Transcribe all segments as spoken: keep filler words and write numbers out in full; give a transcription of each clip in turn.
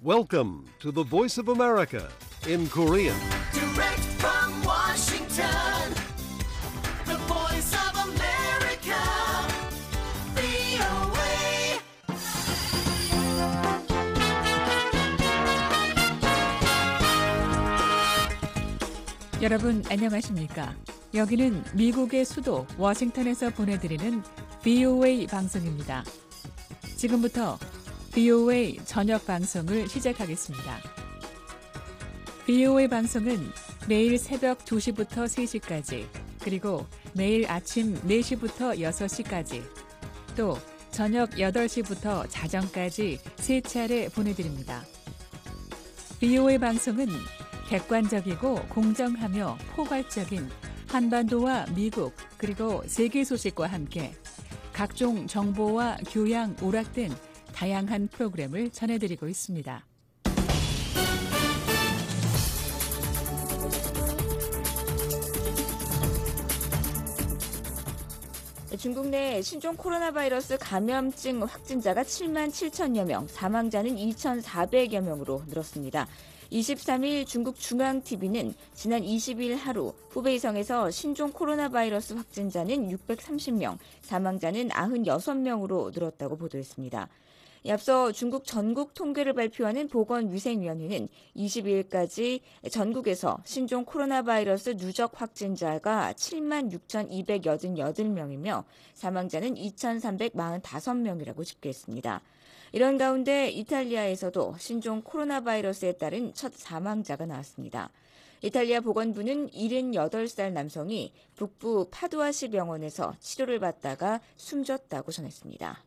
Welcome to the Voice of America in Korean. Direct from Washington, the voice of America, 브이오에이. 여러분 안녕하십니까? 여기는 미국의 수도 워싱턴에서 보내드리는 브이오에이 방송입니다. 지금부터 브이오에이 저녁 방송을 시작하겠습니다. 브이오에이 방송은 매일 새벽 두 시부터 세 시까지, 그리고 매일 아침 네 시부터 여섯 시까지, 또 저녁 여덟 시부터 자정까지 세 차례 보내드립니다. 브이오에이 방송은 객관적이고 공정하며 포괄적인 한반도와 미국 그리고 세계 소식과 함께 각종 정보와 교양, 오락 등 다양한 프로그램을 전해드리고 있습니다. 중국 내 신종 코로나 바이러스 감염증 확진자가 칠만 칠천여 명, 사망자는 이천사백여 명으로 늘었습니다. 이십삼 일 중국 중앙티비는 지난 이십 일 하루 후베이성에서 신종 코로나 바이러스 확진자는 육백삼십 명, 사망자는 구십육 명으로 늘었다고 보도했습니다. 앞서 중국 전국 통계를 발표하는 보건위생위원회는 이십이 일까지 전국에서 신종 코로나 바이러스 누적 확진자가 칠만 육천이백팔십팔 명이며 사망자는 이천삼백사십오 명이라고 집계했습니다. 이런 가운데 이탈리아에서도 신종 코로나 바이러스에 따른 첫 사망자가 나왔습니다. 이탈리아 보건부는 칠십팔 살 남성이 북부 파두아시 병원에서 치료를 받다가 숨졌다고 전했습니다.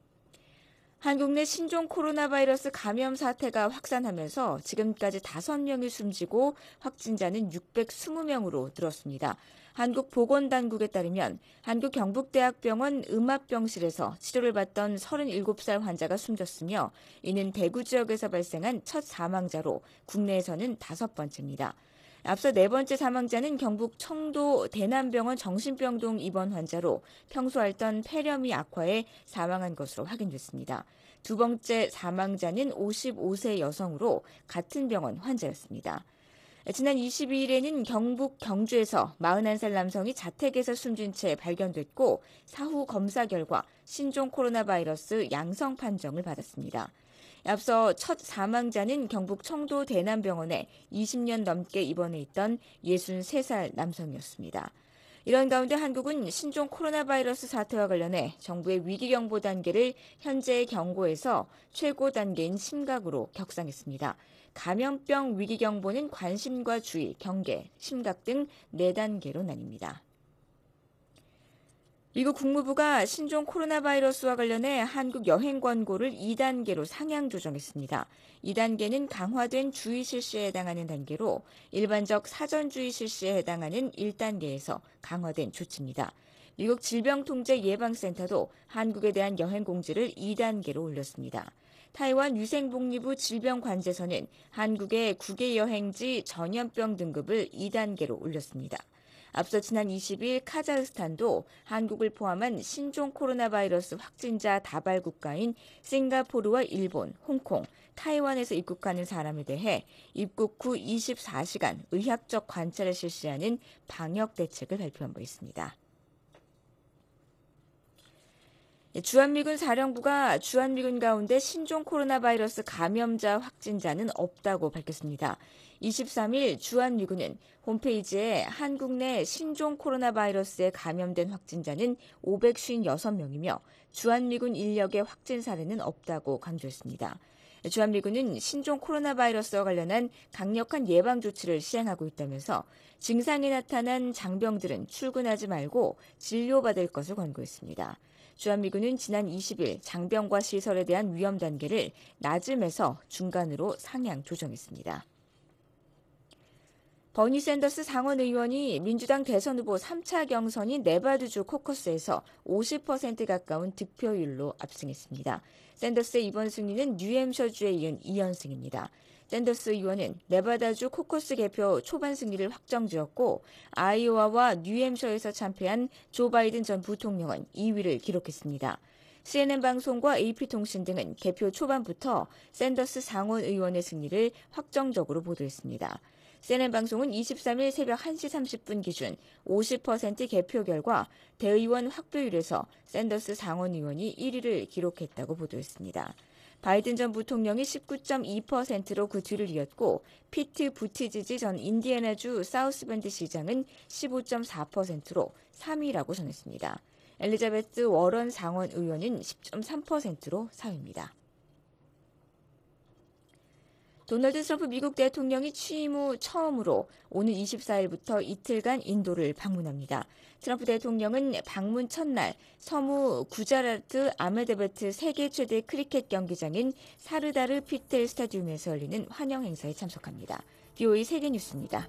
한국 내 신종 코로나 바이러스 감염 사태가 확산하면서 지금까지 다섯 명이 숨지고 확진자는 육백이십 명으로 늘었습니다. 한국보건당국에 따르면 한국 경북대학병원 음압병실에서 치료를 받던 서른일곱 살 환자가 숨졌으며 이는 대구 지역에서 발생한 첫 사망자로 국내에서는 다섯 번째입니다. 앞서 네 번째 사망자는 경북 청도 대남병원 정신병동 입원 환자로 평소 앓던 폐렴이 악화해 사망한 것으로 확인됐습니다. 두 번째 사망자는 오십오 세 여성으로 같은 병원 환자였습니다. 지난 이십이 일에는 경북 경주에서 마흔한 살 남성이 자택에서 숨진 채 발견됐고 사후 검사 결과 신종 코로나 바이러스 양성 판정을 받았습니다. 앞서 첫 사망자는 경북 청도 대남병원에 이십 년 넘게 입원해 있던 예순세 살 남성이었습니다. 이런 가운데 한국은 신종 코로나 바이러스 사태와 관련해 정부의 위기경보 단계를 현재의 경고에서 최고 단계인 심각으로 격상했습니다. 감염병 위기경보는 관심과 주의, 경계, 심각 등 네 단계로 나뉩니다. 미국 국무부가 신종 코로나 바이러스와 관련해 한국 여행 권고를 이 단계로 상향 조정했습니다. 이 단계는 강화된 주의 실시에 해당하는 단계로 일반적 사전 주의 실시에 해당하는 일 단계에서 강화된 조치입니다. 미국 질병통제예방센터도 한국에 대한 여행 공지를 이 단계로 올렸습니다. 타이완 위생복리부 질병관제소는 한국의 국외 여행지 전염병 등급을 이 단계로 올렸습니다. 앞서 지난 이십 일 카자흐스탄도 한국을 포함한 신종 코로나 바이러스 확진자 다발 국가인 싱가포르와 일본, 홍콩, 타이완에서 입국하는 사람에 대해 입국 후 이십사 시간 의학적 관찰을 실시하는 방역 대책을 발표한 바 있습니다. 주한미군 사령부가 주한미군 가운데 신종 코로나 바이러스 감염자 확진자는 없다고 밝혔습니다. 이십삼 일 주한미군은 홈페이지에 한국 내 신종 코로나 바이러스에 감염된 확진자는 오백오십육 명이며 주한미군 인력의 확진 사례는 없다고 강조했습니다. 주한미군은 신종 코로나 바이러스와 관련한 강력한 예방 조치를 시행하고 있다면서 증상이 나타난 장병들은 출근하지 말고 진료받을 것을 권고했습니다. 주한미군은 지난 이십 일 장병과 시설에 대한 위험 단계를 낮음에서 중간으로 상향 조정했습니다. 버니 샌더스 상원 의원이 민주당 대선 후보 삼 차 경선인 네바다주 코커스에서 오십 퍼센트 가까운 득표율로 압승했습니다. 샌더스의 이번 승리는 뉴햄셔주에 이은 이 연승입니다. 샌더스 의원은 네바다주 코커스 개표 초반 승리를 확정지었고 아이오와와 뉴햄셔에서 참패한 조 바이든 전 부통령은 이 위를 기록했습니다. 씨엔엔 방송과 에이피통신 등은 개표 초반부터 샌더스 상원 의원의 승리를 확정적으로 보도했습니다. 씨엔엔 방송은 이십삼 일 새벽 한 시 삼십 분 기준 오십 퍼센트 개표 결과 대의원 확보율에서 샌더스 상원 의원이 일 위를 기록했다고 보도했습니다. 바이든 전 부통령이 십구 점 이 퍼센트로 그 뒤를 이었고 피트 부티지지 전 인디애나주 사우스밴드 시장은 십오 점 사 퍼센트로 삼 위라고 전했습니다. 엘리자베스 워런 상원 의원은 십 점 삼 퍼센트로 사 위입니다. 도널드 트럼프 미국 대통령이 취임 후 처음으로 오는 이십사 일부터 이틀간 인도를 방문합니다. 트럼프 대통령은 방문 첫날 서무 구자라트 아메다바트 세계 최대 크리켓 경기장인 사르다르 피텔 스타디움에서 열리는 환영 행사에 참석합니다. 비오에이 세계뉴스입니다.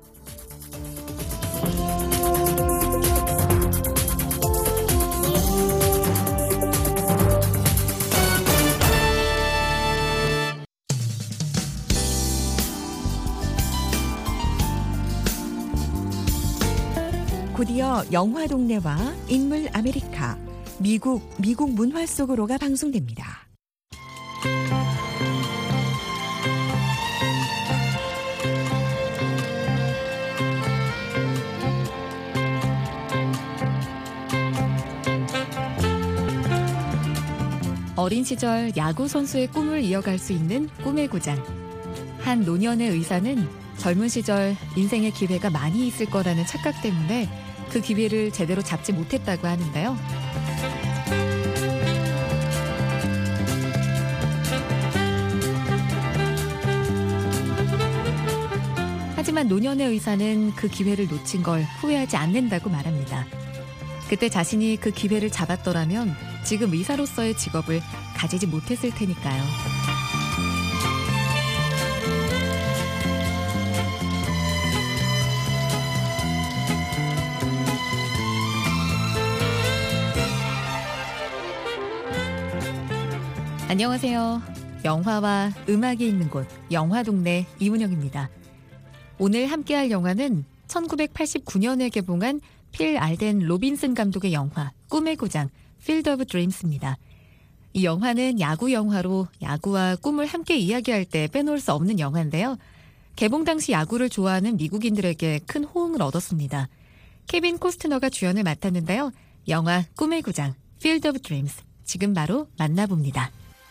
곧이어 영화 동네와 인물 아메리카, 미국, 미국 문화 속으로가 방송됩니다. 어린 시절 야구 선수의 꿈을 이어갈 수 있는 꿈의 고장. 한 노년의 의사는 젊은 시절 인생의 기회가 많이 있을 거라는 착각 때문에 그 기회를 제대로 잡지 못했다고 하는데요. 하지만 노년의 의사는 그 기회를 놓친 걸 후회하지 않는다고 말합니다. 그때 자신이 그 기회를 잡았더라면 지금 의사로서의 직업을 가지지 못했을 테니까요. 안녕하세요. 영화와 음악이 있는 곳 영화동네 이문영입니다. 오늘 함께할 영화는 천구백팔십구 년에 개봉한 필 알덴 로빈슨 감독의 영화 꿈의 고장 필드 오브 드림스입니다. 이 영화는 야구 영화로 야구와 꿈을 함께 이야기할 때 빼놓을 수 없는 영화인데요. 개봉 당시 야구를 좋아하는 미국인들에게 큰 호응을 얻었습니다. 케빈 코스트너가 주연을 맡았는데요. 영화 꿈의 고장 필드 오브 드림스 지금 바로 만나봅니다.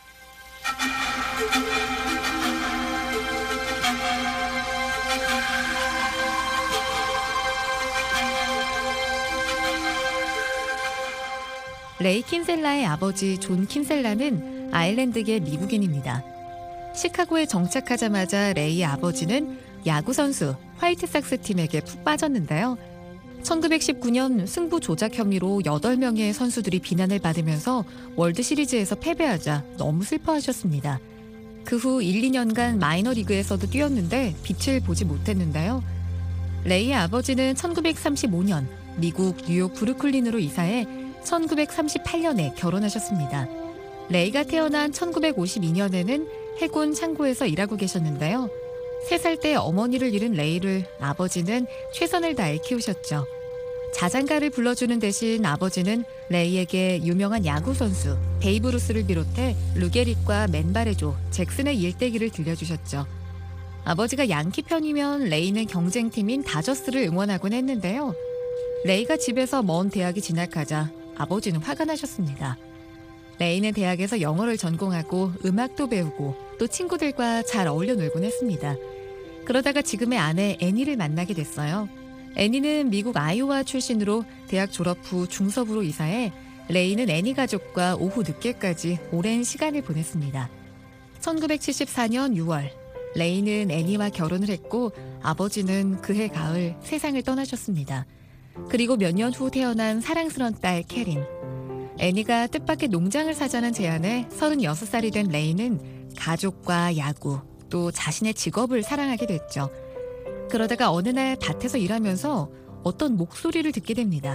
레이 킨셀라의 아버지 존 킨셀라는 아일랜드계 미국인입니다. 시카고에 정착하자마자 레이의 아버지는 야구 선수 화이트삭스 팀에게 푹 빠졌는데요. 천구백십구 년 승부 조작 혐의로 여덟 명의 선수들이 비난을 받으면서 월드시리즈에서 패배하자 너무 슬퍼하셨습니다. 그 후 일, 이 년간 마이너리그에서도 뛰었는데 빛을 보지 못했는데요. 레이의 아버지는 천구백삼십오 년 미국 뉴욕 브루클린으로 이사해 천구백삼십팔 년에 결혼하셨습니다. 레이가 태어난 천구백오십이 년에는 해군 창고에서 일하고 계셨는데요. 세 살 때 어머니를 잃은 레이를 아버지는 최선을 다해 키우셨죠. 자장가를 불러주는 대신 아버지는 레이에게 유명한 야구 선수 베이브 루스를 비롯해 루게릭과 맨바레조, 잭슨의 일대기를 들려주셨죠. 아버지가 양키 편이면 레이는 경쟁팀인 다저스를 응원하곤 했는데요. 레이가 집에서 먼 대학이 진학하자 아버지는 화가 나셨습니다. 레이는 대학에서 영어를 전공하고 음악도 배우고 또 친구들과 잘 어울려 놀곤 했습니다. 그러다가 지금의 아내 애니를 만나게 됐어요. 애니는 미국 아이오와 출신으로 대학 졸업 후 중서부로 이사해 레이는 애니 가족과 오후 늦게까지 오랜 시간을 보냈습니다. 천구백칠십사 년 유월 레이는 애니와 결혼을 했고 아버지는 그해 가을 세상을 떠나셨습니다. 그리고 몇 년 후 태어난 사랑스런 딸 캐린. 애니가 뜻밖의 농장을 사자는 제안에 서른여섯 살이 된 레이는 가족과 야구, 또 자신의 직업을 사랑하게 됐죠. 그러다가 어느 날 밭에서 일하면서 어떤 목소리를 듣게 됩니다.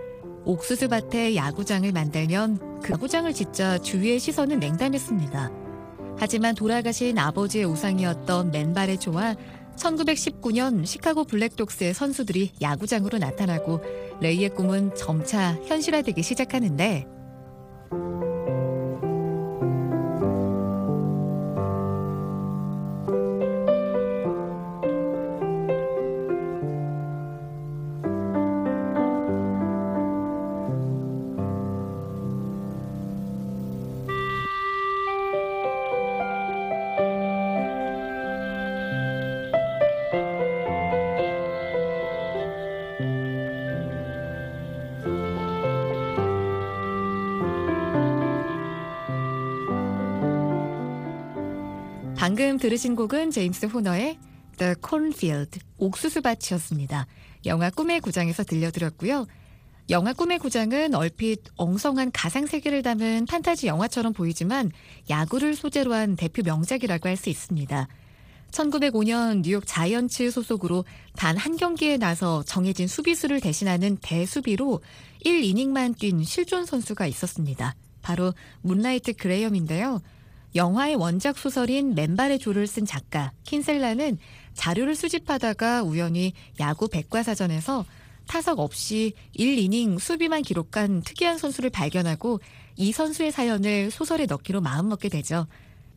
옥수수밭에 야구장을 만들면 그 야구장을 짓자 주위의 시선은 냉담했습니다. 하지만 돌아가신 아버지의 우상이었던 맨바레조와 천구백십구 년 시카고 블랙독스의 선수들이 야구장으로 나타나고 레이의 꿈은 점차 현실화되기 시작하는데 방금 들으신 곡은 제임스 호너의 The Cornfield, 옥수수밭이었습니다. 영화 꿈의 구장에서 들려드렸고요. 영화 꿈의 구장은 얼핏 엉성한 가상세계를 담은 판타지 영화처럼 보이지만 야구를 소재로 한 대표 명작이라고 할 수 있습니다. 천구백오 년 뉴욕 자이언츠 소속으로 단 한 경기에 나서 정해진 수비수를 대신하는 대수비로 일 이닝만 뛴 실존 선수가 있었습니다. 바로 문라이트 그레이엄인데요. 영화의 원작 소설인 맨발의 조를 쓴 작가 킨셀라는 자료를 수집하다가 우연히 야구 백과사전에서 타석 없이 일 이닝 수비만 기록한 특이한 선수를 발견하고 이 선수의 사연을 소설에 넣기로 마음먹게 되죠.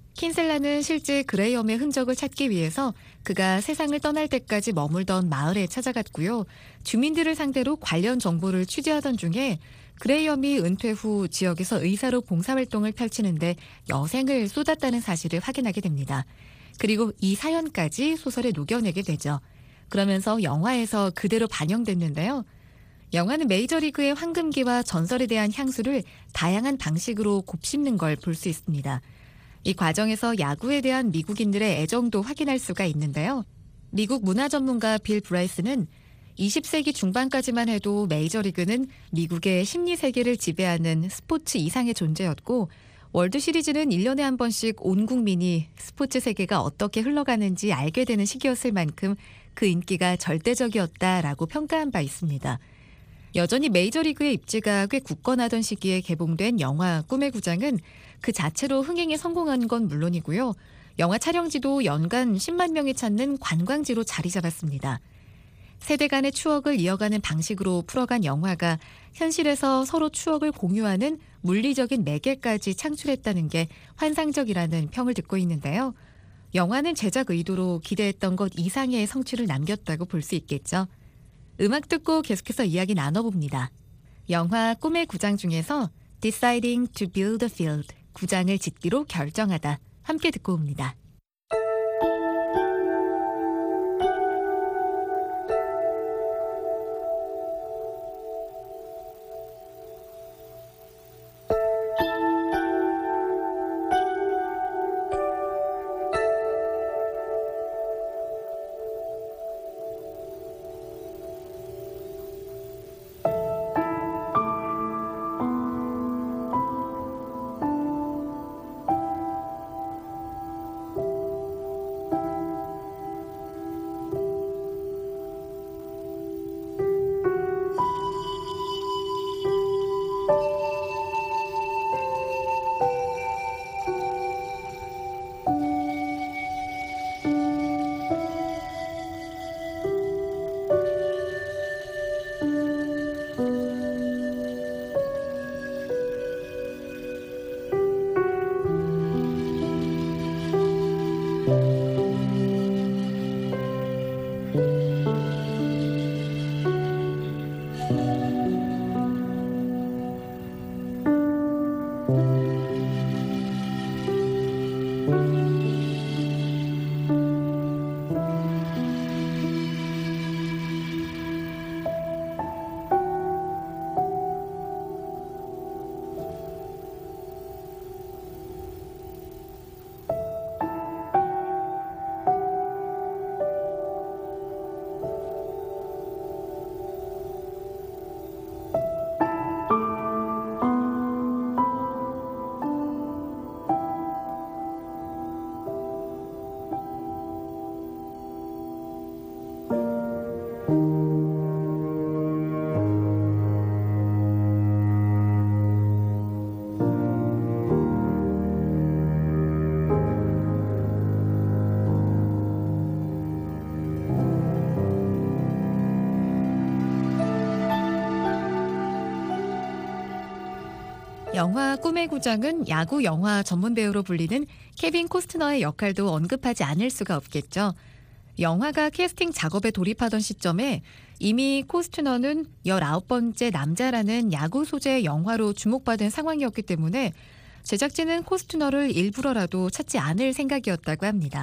킨셀라는 실제 그레이엄의 흔적을 찾기 위해서 그가 세상을 떠날 때까지 머물던 마을에 찾아갔고요. 주민들을 상대로 관련 정보를 취재하던 중에 그레이엄이 은퇴 후 지역에서 의사로 봉사활동을 펼치는데 여생을 쏟았다는 사실을 확인하게 됩니다. 그리고 이 사연까지 소설에 녹여내게 되죠. 그러면서 영화에서 그대로 반영됐는데요. 영화는 메이저리그의 황금기와 전설에 대한 향수를 다양한 방식으로 곱씹는 걸 볼 수 있습니다. 이 과정에서 야구에 대한 미국인들의 애정도 확인할 수가 있는데요. 미국 문화 전문가 빌 브라이스는 이십 세기 중반까지만 해도 메이저리그는 미국의 심리 세계를 지배하는 스포츠 이상의 존재였고 월드시리즈는 일 년에 한 번씩 온 국민이 스포츠 세계가 어떻게 흘러가는지 알게 되는 시기였을 만큼 그 인기가 절대적이었다라고 평가한 바 있습니다. 여전히 메이저리그의 입지가 꽤 굳건하던 시기에 개봉된 영화 꿈의 구장은 그 자체로 흥행에 성공한 건 물론이고요. 영화 촬영지도 연간 십만 명이 찾는 관광지로 자리 잡았습니다. 세대 간의 추억을 이어가는 방식으로 풀어간 영화가 현실에서 서로 추억을 공유하는 물리적인 매개까지 창출했다는 게 환상적이라는 평을 듣고 있는데요. 영화는 제작 의도로 기대했던 것 이상의 성취를 남겼다고 볼 수 있겠죠. 음악 듣고 계속해서 이야기 나눠봅니다. 영화 꿈의 구장 중에서 Deciding to Build a Field, 구장을 짓기로 결정하다. 함께 듣고 옵니다. 영화 꿈의 구장은 야구 영화 전문 배우로 불리는 케빈 코스트너의 역할도 언급하지 않을 수가 없겠죠. 영화가 캐스팅 작업에 돌입하던 시점에 이미 코스트너는 열아홉 번째 남자라는 야구 소재의 영화로 주목받은 상황이었기 때문에 제작진은 코스트너를 일부러라도 찾지 않을 생각이었다고 합니다.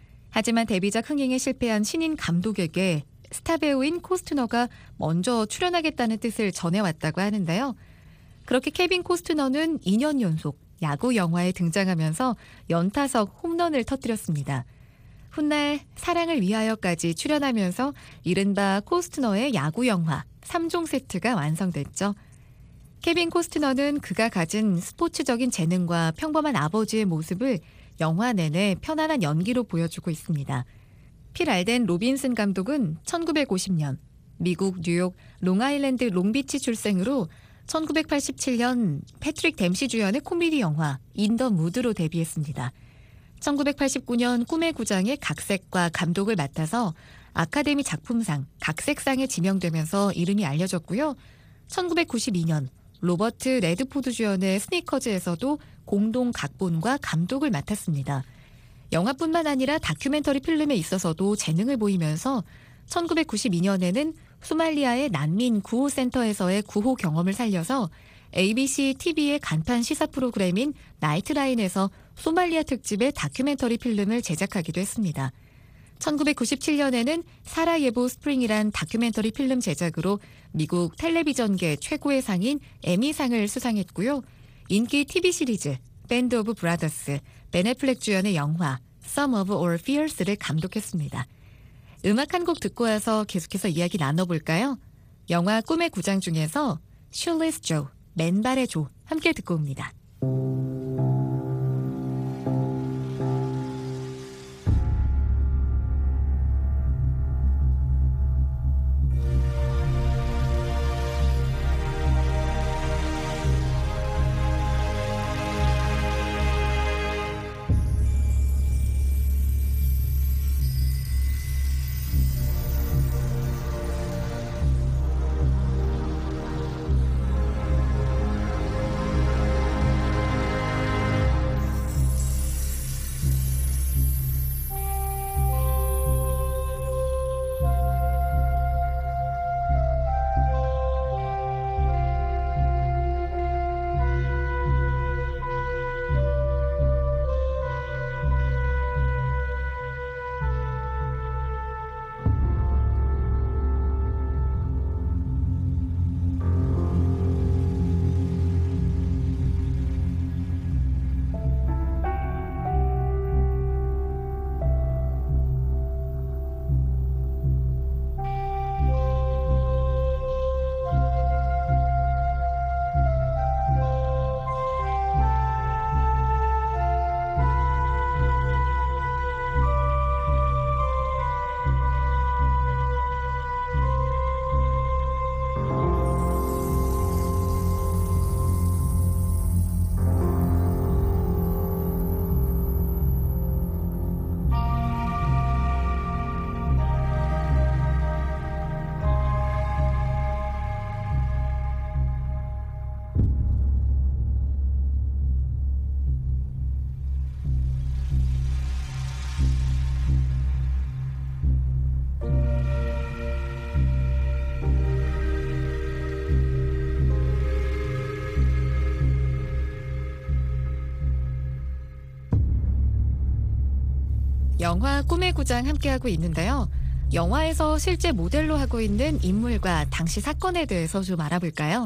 하지만 데뷔작 흥행에 실패한 신인 감독에게 스타 배우인 코스트너가 먼저 출연하겠다는 뜻을 전해왔다고 하는데요. 그렇게 케빈 코스트너는 이 년 연속 야구 영화에 등장하면서 연타석 홈런을 터뜨렸습니다. 훗날 사랑을 위하여까지 출연하면서 이른바 코스트너의 야구 영화 삼 종 세트가 완성됐죠. 케빈 코스트너는 그가 가진 스포츠적인 재능과 평범한 아버지의 모습을 영화 내내 편안한 연기로 보여주고 있습니다. 필 알덴 로빈슨 감독은 천구백오십 년 미국 뉴욕 롱아일랜드 롱비치 출생으로 천구백팔십칠 년 패트릭 댐시 주연의 코미디 영화 인 더 무드로 데뷔했습니다. 천구백팔십구 년 꿈의 구장의 각색과 감독을 맡아서 아카데미 작품상 각색상에 지명되면서 이름이 알려졌고요. 천구백구십이 년 로버트 레드포드 주연의 스니커즈에서도 공동 각본과 감독을 맡았습니다. 영화뿐만 아니라 다큐멘터리 필름에 있어서도 재능을 보이면서 천구백구십이 년에는 소말리아의 난민 구호센터에서의 구호 경험을 살려서 에이비씨 티비의 간판 시사 프로그램인 나이트라인에서 소말리아 특집의 다큐멘터리 필름을 제작하기도 했습니다. 천구백구십칠 년에는 사라예보 스프링이란 다큐멘터리 필름 제작으로 미국 텔레비전계 최고의 상인 에미상을 수상했고요. 인기 티비 시리즈 밴드 오브 브라더스, 벤 애플렉 주연의 영화 Some of Our Fears를 감독했습니다. 음악 한 곡 듣고 와서 계속해서 이야기 나눠볼까요? 영화 꿈의 구장 중에서 Shoeless Joe, 맨발의 조 함께 듣고 옵니다. 영화 꿈의 구장 함께하고 있는데요. 영화에서 실제 모델로 하고 있는 인물과 당시 사건에 대해서 좀 알아볼까요?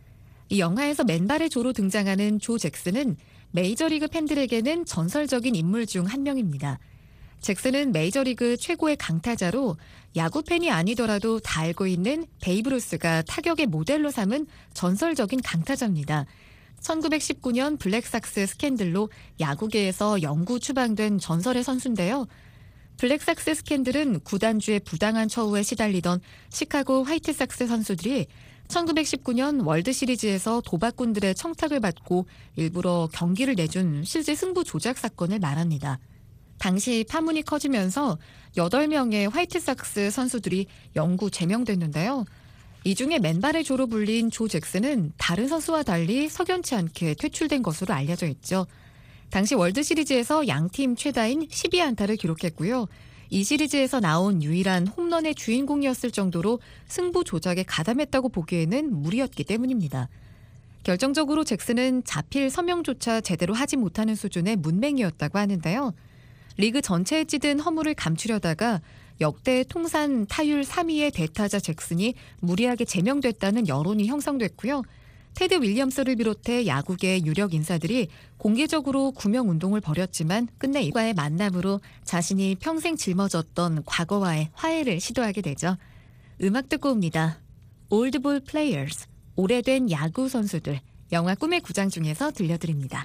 이 영화에서 맨발의 조로 등장하는 조 잭슨은 메이저리그 팬들에게는 전설적인 인물 중 한 명입니다. 잭슨은 메이저리그 최고의 강타자로 야구 팬이 아니더라도 다 알고 있는 베이브 루스가 타격의 모델로 삼은 전설적인 강타자입니다. 천구백십구 년 블랙삭스 스캔들로 야구계에서 영구 추방된 전설의 선수인데요. 블랙삭스 스캔들은 구단주의 부당한 처우에 시달리던 시카고 화이트삭스 선수들이 천구백십구 년 월드시리즈에서 도박꾼들의 청탁을 받고 일부러 경기를 내준 실제 승부 조작 사건을 말합니다. 당시 파문이 커지면서 여덟 명의 화이트삭스 선수들이 영구 제명됐는데요. 이 중에 맨발의 조로 불린 조 잭슨은 다른 선수와 달리 석연치 않게 퇴출된 것으로 알려져 있죠. 당시 월드시리즈에서 양팀 최다인 십이 안타를 기록했고요. 이 시리즈에서 나온 유일한 홈런의 주인공이었을 정도로 승부 조작에 가담했다고 보기에는 무리였기 때문입니다. 결정적으로 잭슨은 자필 서명조차 제대로 하지 못하는 수준의 문맹이었다고 하는데요. 리그 전체에 찌든 허물을 감추려다가 역대 통산 타율 삼 위의 대타자 잭슨이 무리하게 제명됐다는 여론이 형성됐고요. 테드 윌리엄스를 비롯해 야구계 유력 인사들이 공개적으로 구명운동을 벌였지만 끝내 이과의 만남으로 자신이 평생 짊어졌던 과거와의 화해를 시도하게 되죠. 음악 듣고 옵니다. 올드볼 플레이어스, 오래된 야구 선수들, 영화 꿈의 구장 중에서 들려드립니다.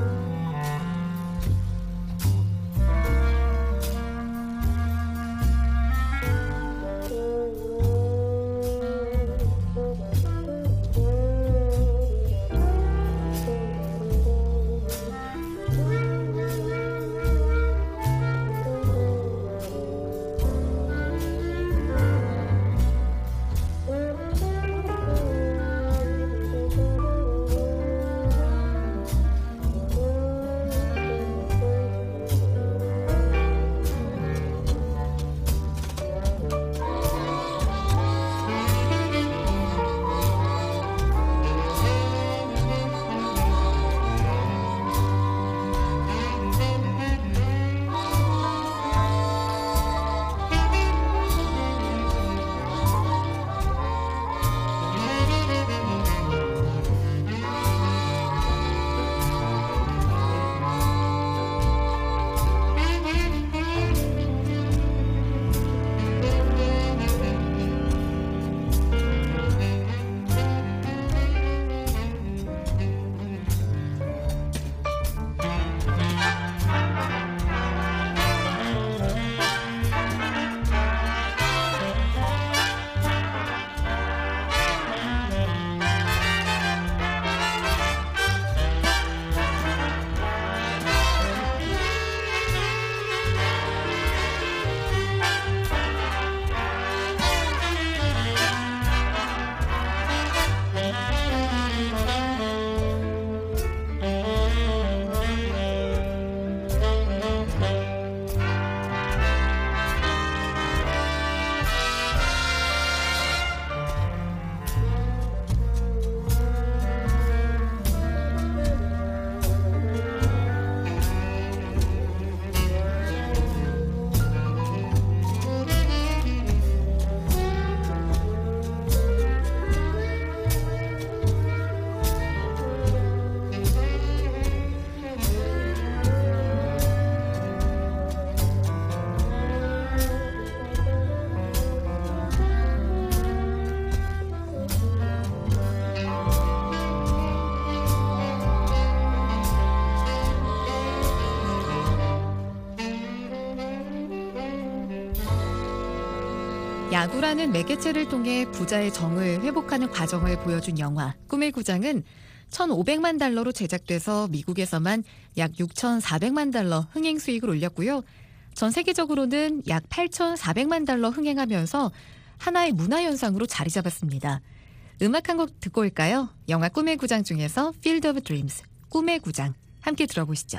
야구라는 매개체를 통해 부자의 정을 회복하는 과정을 보여준 영화 꿈의 구장은 천오백만 달러로 제작돼서 미국에서만 약 육천사백만 달러 흥행 수익을 올렸고요. 전 세계적으로는 약 팔천사백만 달러 흥행하면서 하나의 문화현상으로 자리 잡았습니다. 음악 한 곡 듣고 올까요? 영화 꿈의 구장 중에서 Field of Dreams, 꿈의 구장 함께 들어보시죠.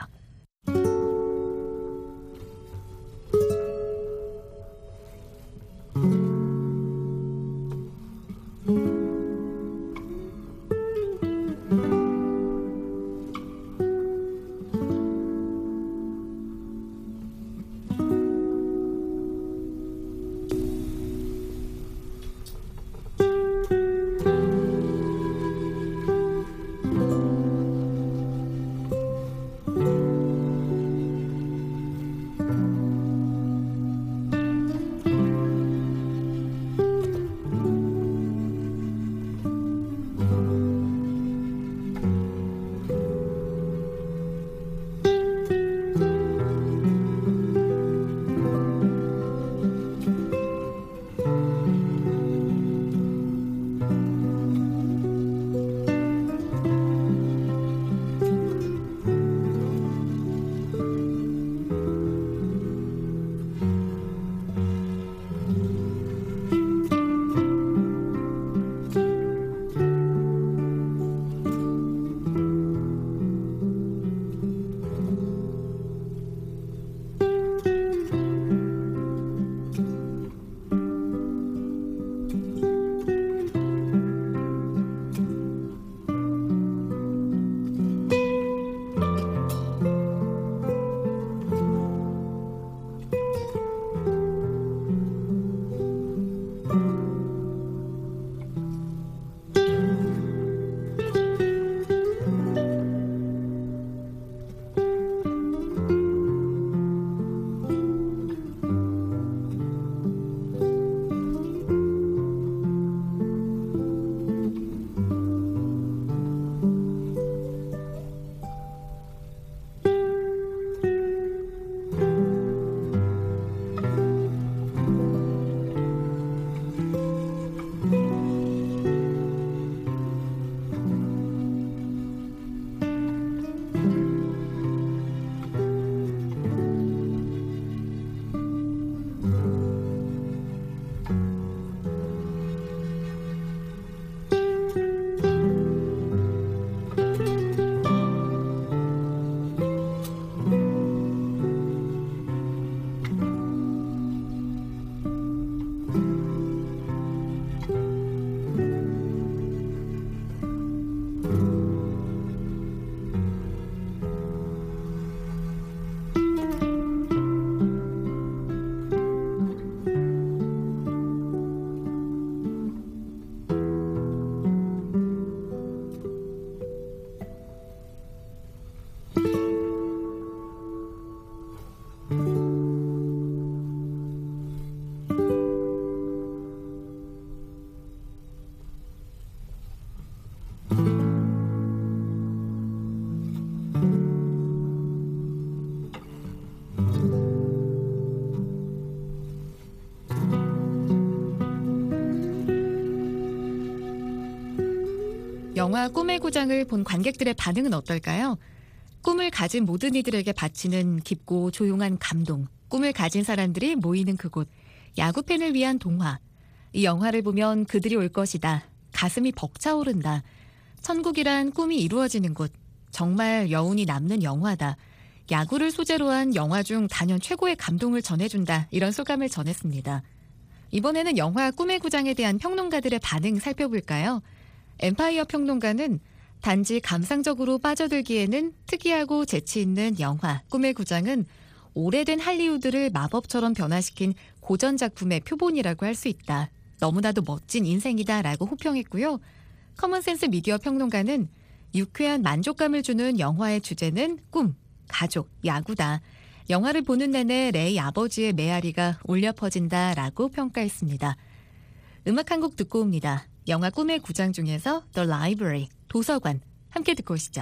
thank you 영화 꿈의 구장을 본 관객들의 반응은 어떨까요? 꿈을 가진 모든 이들에게 바치는 깊고 조용한 감동, 꿈을 가진 사람들이 모이는 그곳, 야구팬을 위한 동화. 이 영화를 보면 그들이 올 것이다. 가슴이 벅차오른다. 천국이란 꿈이 이루어지는 곳. 정말 여운이 남는 영화다. 야구를 소재로 한 영화 중 단연 최고의 감동을 전해준다. 이런 소감을 전했습니다. 이번에는 영화 꿈의 구장에 대한 평론가들의 반응 살펴볼까요? 엠파이어 평론가는 단지 감상적으로 빠져들기에는 특이하고 재치 있는 영화 꿈의 구장은 오래된 할리우드를 마법처럼 변화시킨 고전 작품의 표본이라고 할 수 있다. 너무나도 멋진 인생이다라고 호평했고요. 커먼센스 미디어 평론가는 유쾌한 만족감을 주는 영화의 주제는 꿈, 가족, 야구다. 영화를 보는 내내 레이 아버지의 메아리가 울려 퍼진다라고 평가했습니다. 음악 한 곡 듣고 옵니다. 영화 꿈의 구장 중에서 The Library, 도서관, 함께 듣고 오시죠.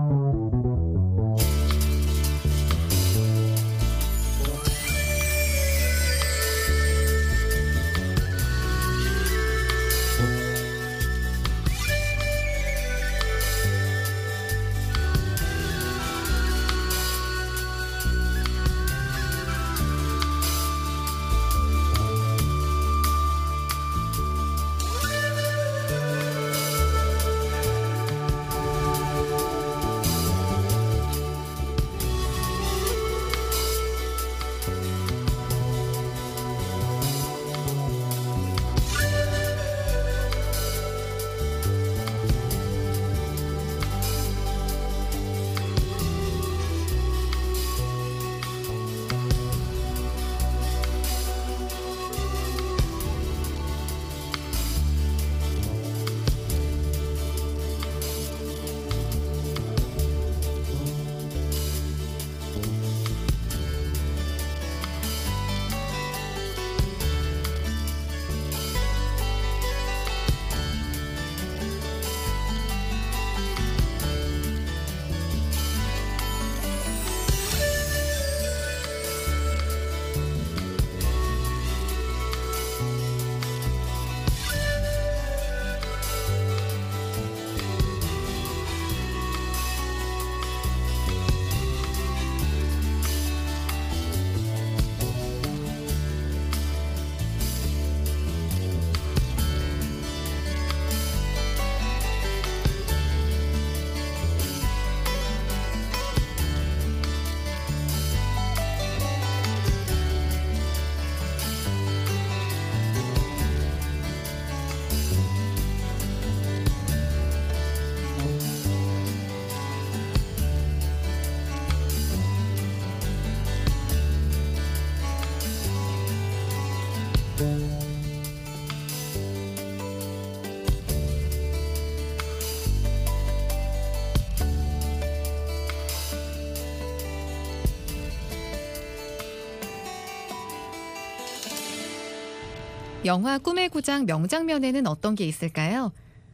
영화 꿈의 구장 명장면에는 어떤 게 있을까요?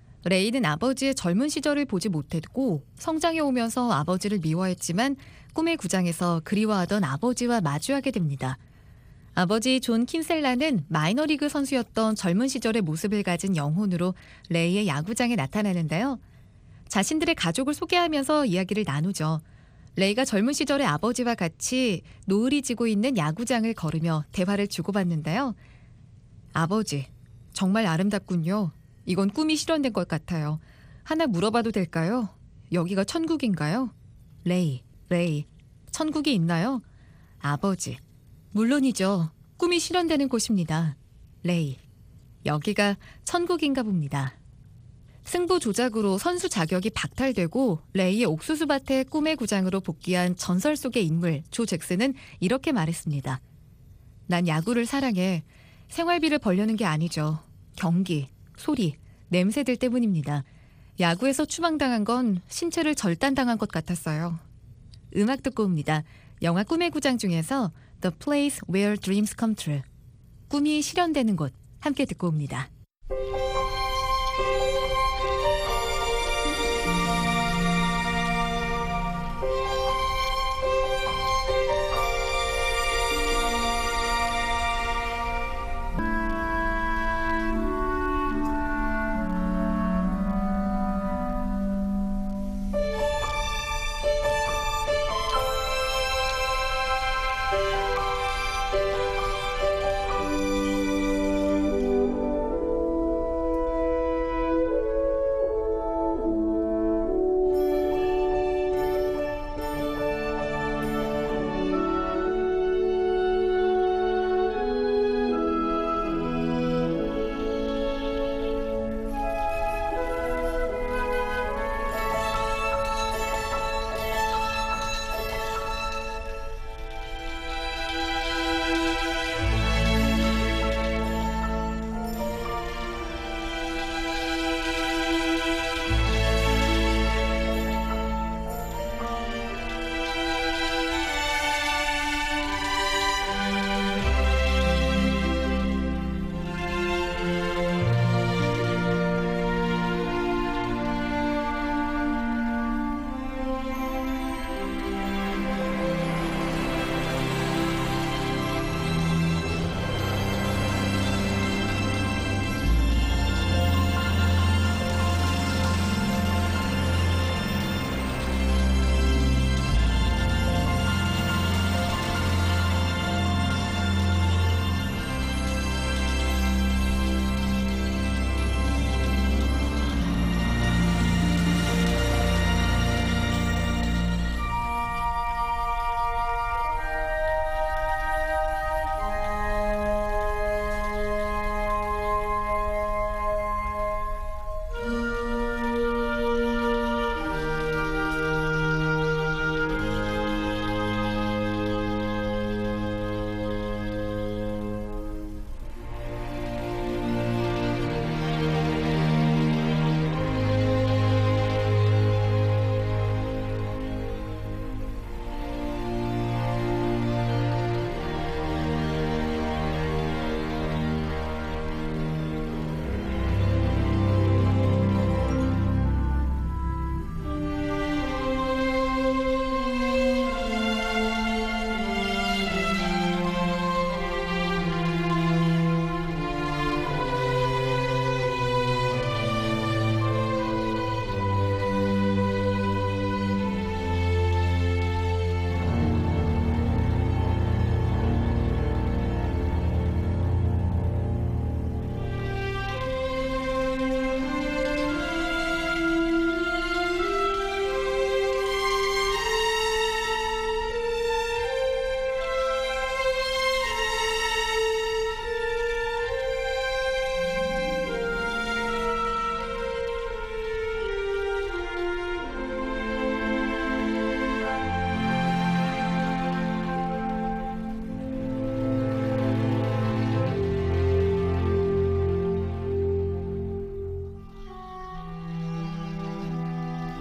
레이는 아버지의 젊은 시절을 보지 못했고 성장해 오면서 아버지를 미워했지만 꿈의 구장에서 그리워하던 아버지와 마주하게 됩니다. 아버지 존 킨셀라는 마이너리그 선수였던 젊은 시절의 모습을 가진 영혼으로 레이의 야구장에 나타나는데요. 자신들의 가족을 소개하면서 이야기를 나누죠. 레이가 젊은 시절의 아버지와 같이 노을이 지고 있는 야구장을 걸으며 대화를 주고받는데요. 아버지, 정말 아름답군요. 이건 꿈이 실현된 것 같아요. 하나 물어봐도 될까요? 여기가 천국인가요? 레이, 레이, 천국이 있나요? 아버지, 물론이죠. 꿈이 실현되는 곳입니다. 레이, 여기가 천국인가 봅니다. 승부 조작으로 선수 자격이 박탈되고 레이의 옥수수밭의 꿈의 구장으로 복귀한 전설 속의 인물 조 잭슨은 이렇게 말했습니다. 난 야구를 사랑해. 생활비를 벌려는 게 아니죠. 경기, 소리, 냄새들 때문입니다. 야구에서 추방당한 건 신체를 절단당한 것 같았어요. 음악 듣고 옵니다. 영화 꿈의 구장 중에서 The Place Where Dreams Come True, 꿈이 실현되는 곳, 함께 듣고 옵니다.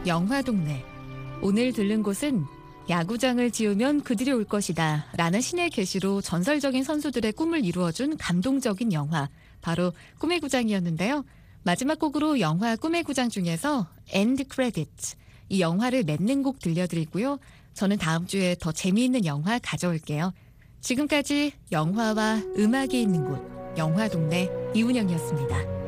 영화동네. 오늘 들른 곳은 야구장을 지으면 그들이 올 것이다 라는 신의 계시로 전설적인 선수들의 꿈을 이루어준 감동적인 영화, 바로 꿈의 구장이었는데요. 마지막 곡으로 영화 꿈의 구장 중에서 엔드 크레딧, 이 영화를 맺는 곡 들려드리고요. 저는 다음 주에 더 재미있는 영화 가져올게요. 지금까지 영화와 음악이 있는 곳, 영화동네 이운영이었습니다.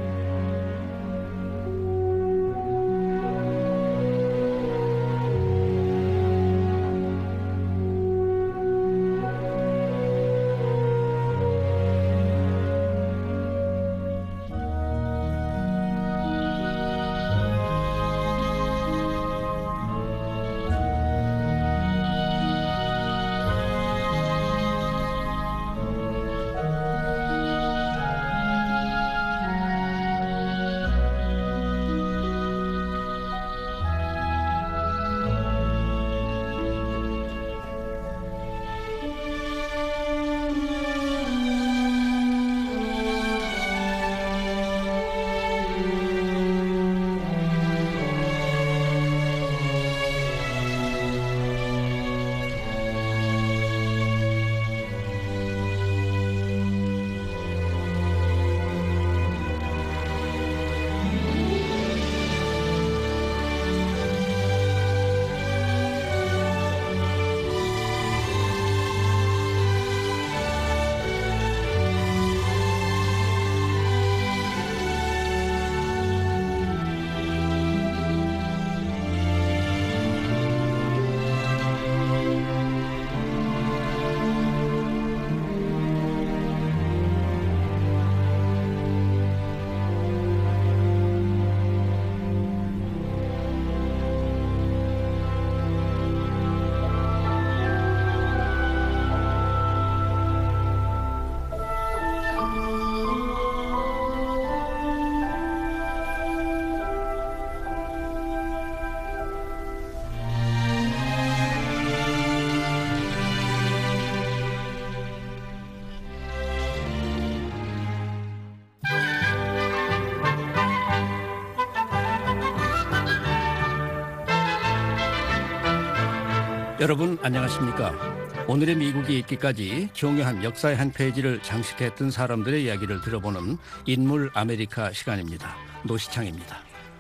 여러분 안녕하십니까? 오늘의 미국이 있기까지 중요한 역사의 한 페이지를 장식했던 사람들의 이야기를 들어보는 인물 아메리카 시간입니다. 노시창입니다.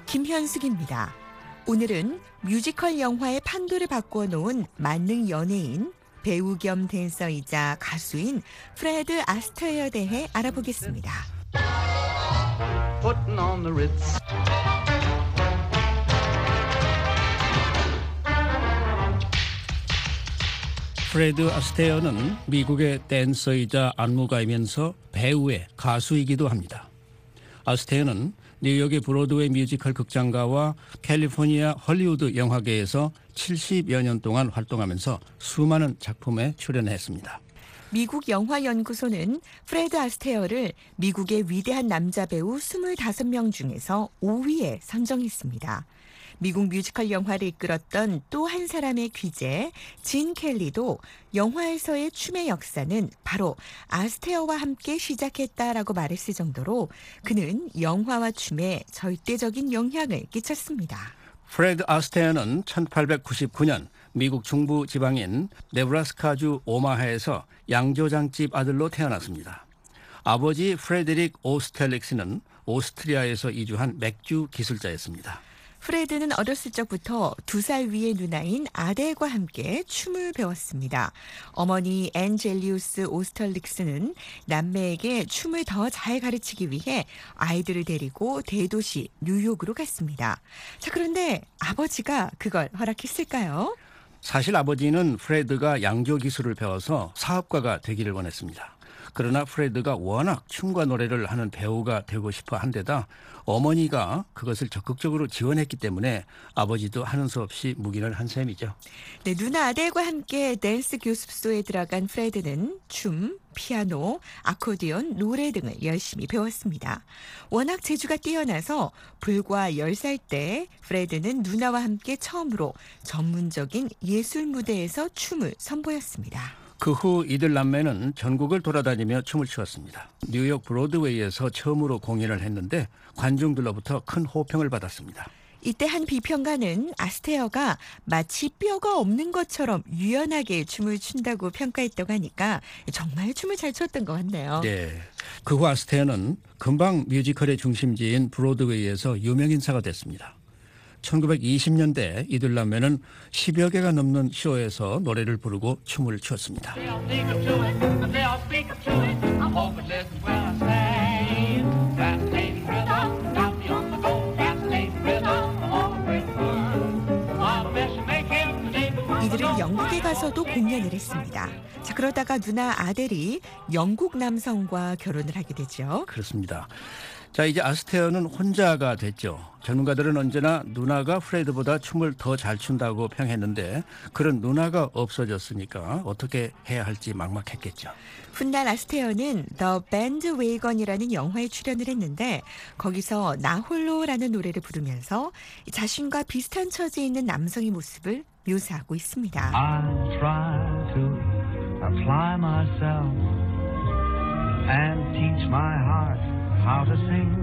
김현숙입니다. 오늘은 뮤지컬 영화의 판도를 바꾸어 놓은 만능 연예인, 배우 겸 댄서이자 가수인 프레드 아스터에어에 대해 알아보겠습니다. Putting on the Ritz. 프레드 아스테어는 미국의 댄서이자 안무가이면서 배우의 가수이기도 합니다. 아스테어는 뉴욕의 브로드웨이 뮤지컬 극장가와 캘리포니아 헐리우드 영화계에서 칠십여 년 동안 활동하면서 수많은 작품에 출연했습니다. 미국 영화연구소는 프레드 아스테어를 미국의 위대한 남자 배우 이십오 명 중에서 오 위에 선정했습니다. 미국 뮤지컬 영화를 이끌었던 또 한 사람의 귀재, 진 켈리도 영화에서의 춤의 역사는 바로 아스테어와 함께 시작했다라고 말했을 정도로 그는 영화와 춤에 절대적인 영향을 끼쳤습니다. 프레드 아스테어는 천팔백구십구 년 미국 중부 지방인 네브라스카주 오마하에서 양조장집 아들로 태어났습니다. 아버지 프레데릭 오스텔릭스는 오스트리아에서 이주한 맥주 기술자였습니다. 프레드는 어렸을 적부터 두 살 위의 누나인 아델과 함께 춤을 배웠습니다. 어머니 앤젤리우스 오스털릭스는 남매에게 춤을 더 잘 가르치기 위해 아이들을 데리고 대도시 뉴욕으로 갔습니다. 자, 그런데 아버지가 그걸 허락했을까요? 사실 아버지는 프레드가 양조 기술을 배워서 사업가가 되기를 원했습니다. 그러나 프레드가 워낙 춤과 노래를 하는 배우가 되고 싶어 한 데다 어머니가 그것을 적극적으로 지원했기 때문에 아버지도 하는 수 없이 묵인을 한 셈이죠. 네, 누나 아델과 함께 댄스 교습소에 들어간 프레드는 춤, 피아노, 아코디언, 노래 등을 열심히 배웠습니다. 워낙 재주가 뛰어나서 불과 열 살 때 프레드는 누나와 함께 처음으로 전문적인 예술 무대에서 춤을 선보였습니다. 그 후 이들 남매는 전국을 돌아다니며 춤을 추었습니다. 뉴욕 브로드웨이에서 처음으로 공연을 했는데 관중들로부터 큰 호평을 받았습니다. 이때 한 비평가는 아스테어가 마치 뼈가 없는 것처럼 유연하게 춤을 춘다고 평가했다고 하니까 정말 춤을 잘 췄던 것 같네요. 네. 그 후 아스테어는 금방 뮤지컬의 중심지인 브로드웨이에서 유명 인사가 됐습니다. 천구백이십 년대 이들남매는 십여 개가 넘는 쇼에서 노래를 부르고 춤을 추었습니다. They'll think of doing, they'll speak of doing. I hope it listen when I say. Fascinating rhythm, got me on the go. Fascinating rhythm, all the great world. My best make him the neighborhood. 이들은 영국에 가서도 공연을 했습니다. 자, 그러다가 누나 아델이 영국 남성과 결혼을 하게 되죠. 그렇습니다. 자, 이제 아스테어는 혼자가 됐죠. 전문가들은 언제나 누나가 프레드보다 춤을 더 잘 춘다고 평했는데 그런 누나가 없어졌으니까 어떻게 해야 할지 막막했겠죠. 훗날 아스테어는 더 밴드 웨이건이라는 영화에 출연을 했는데 거기서 나 홀로라는 노래를 부르면서 자신과 비슷한 처지에 있는 남성의 모습을 묘사하고 있습니다. I try to apply myself and teach my heart how to sing.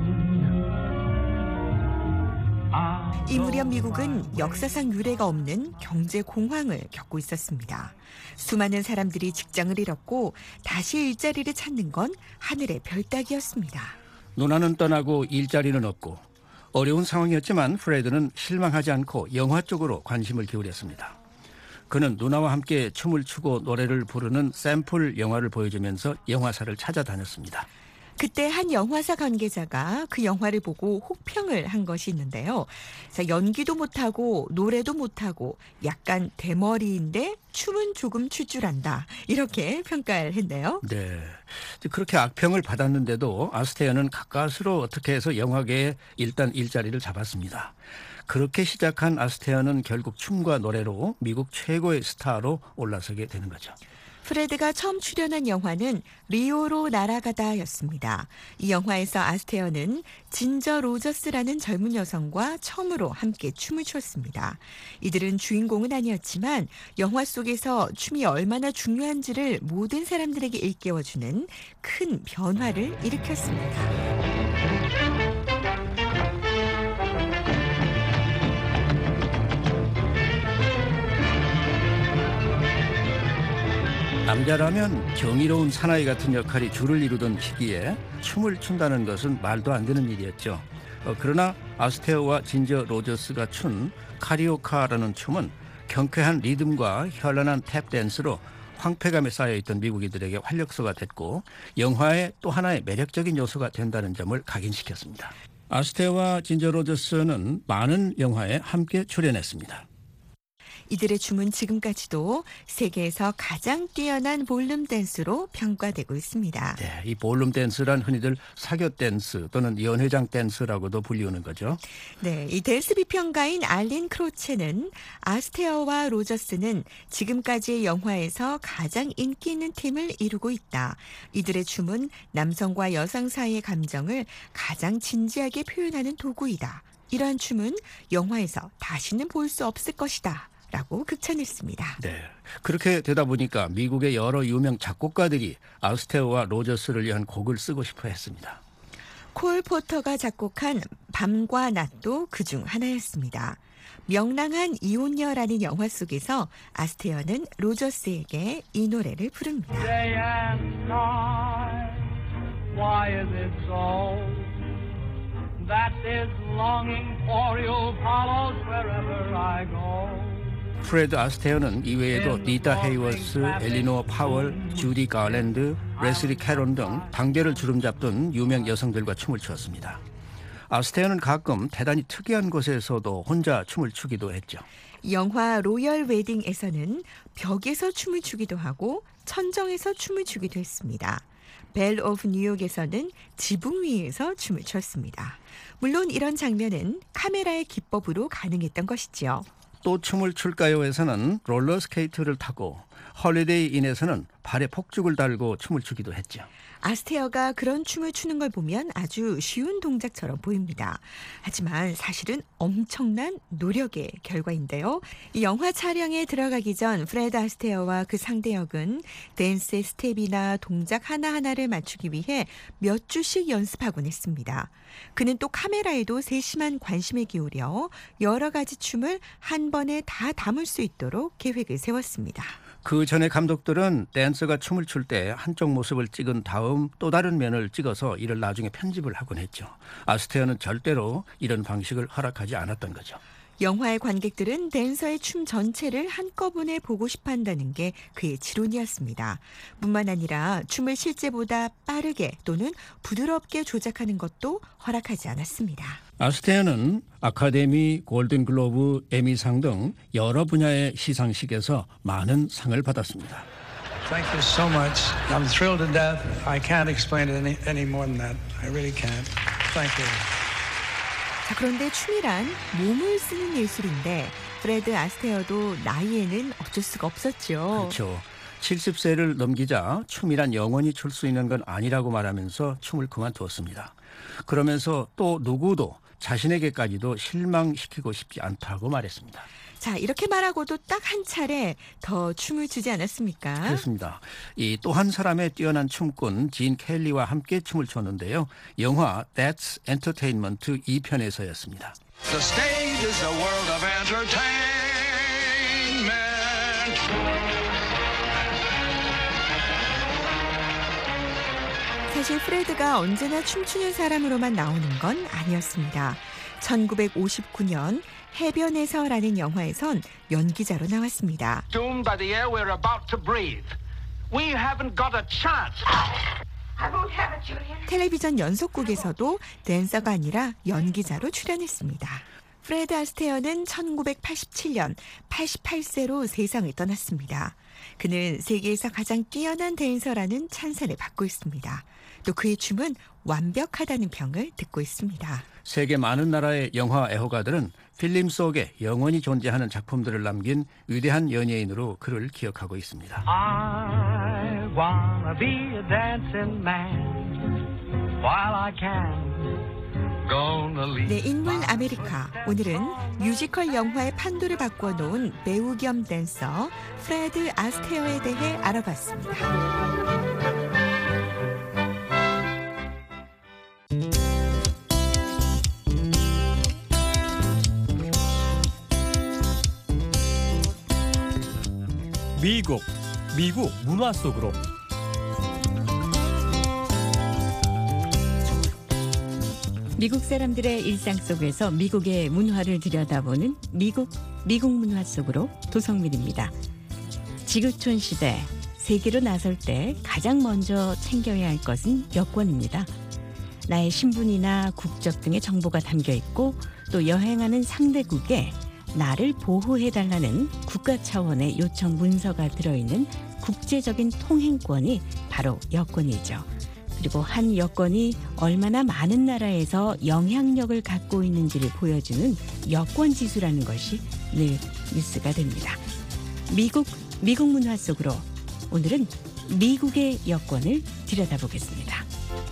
이 무렵 미국은 역사상 유례가 없는 경제 공황을 겪고 있었습니다. 수많은 사람들이 직장을 잃었고 다시 일자리를 찾는 건 하늘의 별 따기였습니다. 누나는 떠나고 일자리는 없고 어려운 상황이었지만 프레드는 실망하지 않고 영화 쪽으로 관심을 기울였습니다. 그는 누나와 함께 춤을 추고 노래를 부르는 샘플 영화를 보여주면서 영화사를 찾아다녔습니다. 그때 한 영화사 관계자가 그 영화를 보고 혹평을 한 것이 있는데요. 자, 연기도 못하고 노래도 못하고 약간 대머리인데 춤은 조금 출 줄 안다. 이렇게 평가를 했네요. 네, 그렇게 악평을 받았는데도 아스테어는 가까스로 어떻게 해서 영화계에 일단 일자리를 잡았습니다. 그렇게 시작한 아스테어는 결국 춤과 노래로 미국 최고의 스타로 올라서게 되는 거죠. 프레드가 처음 출연한 영화는 리오로 날아가다였습니다. 이 영화에서 아스테어는 진저 로저스라는 젊은 여성과 처음으로 함께 춤을 추었습니다. 이들은 주인공은 아니었지만 영화 속에서 춤이 얼마나 중요한지를 모든 사람들에게 일깨워주는 큰 변화를 일으켰습니다. 남자라면 경이로운 사나이 같은 역할이 주를 이루던 시기에 춤을 춘다는 것은 말도 안 되는 일이었죠. 어, 그러나 아스테어와 진저 로저스가 춘 카리오카라는 춤은 경쾌한 리듬과 현란한 탭 댄스로 황폐감에 쌓여있던 미국인들에게 활력소가 됐고 영화의 또 하나의 매력적인 요소가 된다는 점을 각인시켰습니다. 아스테어와 진저 로저스는 많은 영화에 함께 출연했습니다. 이들의 춤은 지금까지도 세계에서 가장 뛰어난 볼룸 댄스로 평가되고 있습니다. 네, 이 볼룸 댄스란 흔히들 사교 댄스 또는 연회장 댄스라고도 불리우는 거죠. 네, 이 댄스 비평가인 알린 크로체는 아스테어와 로저스는 지금까지의 영화에서 가장 인기 있는 팀을 이루고 있다. 이들의 춤은 남성과 여성 사이의 감정을 가장 진지하게 표현하는 도구이다. 이러한 춤은 영화에서 다시는 볼 수 없을 것이다. 라고 극찬했습니다. 네, 그렇게 되다 보니까 미국의 여러 유명 작곡가들이 아스테어와 로저스를 위한 곡을 쓰고 싶어 했습니다. 콜 포터가 작곡한 밤과 낮도 그중 하나였습니다. 명랑한 이혼녀라는 영화 속에서 아스테어는 로저스에게 이 노래를 부릅니다. Day and night, why is it so that this longing for you follows wherever I go? 프레드 아스테어는 이외에도 리타 헤이워스, 엘리노어 파월, 주디 가랜드, 레슬리 캐론 등 당대를 주름잡던 유명 여성들과 춤을 추었습니다. 아스테어는 가끔 대단히 특이한 곳에서도 혼자 춤을 추기도 했죠. 영화 로열 웨딩에서는 벽에서 춤을 추기도 하고 천정에서 춤을 추기도 했습니다. 벨 오브 뉴욕에서는 지붕 위에서 춤을 췄습니다. 물론 이런 장면은 카메라의 기법으로 가능했던 것이지요. 또 춤을 출까요에서는 롤러스케이트를 타고 홀리데이 인에서는 발에 폭죽을 달고 춤을 추기도 했죠. 아스테어가 그런 춤을 추는 걸 보면 아주 쉬운 동작처럼 보입니다. 하지만 사실은 엄청난 노력의 결과인데요. 이 영화 촬영에 들어가기 전 프레드 아스테어와 그 상대 역은 댄스의 스텝이나 동작 하나하나를 맞추기 위해 몇 주씩 연습하곤 했습니다. 그는 또 카메라에도 세심한 관심을 기울여 여러 가지 춤을 한 번에 다 담을 수 있도록 계획을 세웠습니다. 그 전에 감독들은 댄서가 춤을 출 때 한쪽 모습을 찍은 다음 또 다른 면을 찍어서 이를 나중에 편집을 하곤 했죠. 아스테어는 절대로 이런 방식을 허락하지 않았던 거죠. 영화의 관객들은 댄서의 춤 전체를 한꺼번에 보고 싶어 한다는 게 그의 지론이었습니다. 뿐만 아니라 춤을 실제보다 빠르게 또는 부드럽게 조작하는 것도 허락하지 않았습니다. 아스테어는 아카데미, 골든글로브, 에미상 등 여러 분야의 시상식에서 많은 상을 받았습니다. Thank you so much. I'm thrilled to death. I can't explain it any, any more than that. I really can't. Thank you. 자, 그런데 춤이란 몸을 쓰는 예술인데 프레드 아스테어도 나이에는 어쩔 수가 없었죠. 그렇죠. 칠십 세를 넘기자 춤이란 영원히 출 수 있는 건 아니라고 말하면서 춤을 그만두었습니다. 그러면서 또 누구도 자신에게까지도 실망시키고 싶지 않다고 말했습니다. 자, 이렇게 말하고도 딱 한 차례 더 춤을 추지 않았습니까? 그렇습니다. 이 또 한 사람의 뛰어난 춤꾼 진 켈리와 함께 춤을 췄는데요. 영화 That's Entertainment 이 편에서였습니다. The stage is a world of entertainment. 사실 프레드가 언제나 춤추는 사람으로만 나오는 건 아니었습니다. 천구백오십구 년 해변에서라는 영화에선 연기자로 나왔습니다. Doomed by the air we're about to breathe. We haven't got a chance. I won't have it, Julian. 텔레비전 연속극에서도 댄서가 아니라 연기자로 출연했습니다. 프레드 아스테어는 천구백팔십칠 년 팔십팔 세로 세상을 떠났습니다. 그는 세계에서 가장 뛰어난 댄서라는 찬사를 받고 있습니다. 또 그의 춤은 완벽하다는 평을 듣고 있습니다. 세계 많은 나라의 영화 애호가들은 필름 속에 영원히 존재하는 작품들을 남긴 위대한 연예인으로 그를 기억하고 있습니다. I wanna be a dancing man while I can. Gonna leave. 네, 인물 아메리카. 오늘은 뮤지컬 영화의 판도를 바꿔 놓은 배우 겸 댄서 프레드 아스테어에 대해 알아봤습니다. 미국, 미국 문화 속으로. 미국 사람들의 일상 속에서 미국의 문화를 들여다보는 미국, 미국 문화 속으로 도성민입니다. 지구촌 시대, 세계로 나설 때 가장 먼저 챙겨야 할 것은 여권입니다. 나의 신분이나 국적 등의 정보가 담겨 있고 또 여행하는 상대국에 나를 보호해달라는 국가 차원의 요청 문서가 들어있는 국제적인 통행권이 바로 여권이죠. 그리고 한 여권이 얼마나 많은 나라에서 영향력을 갖고 있는지를 보여주는 여권 지수라는 것이 늘 뉴스가 됩니다. 미국, 미국 문화 속으로 오늘은 미국의 여권을 들여다보겠습니다.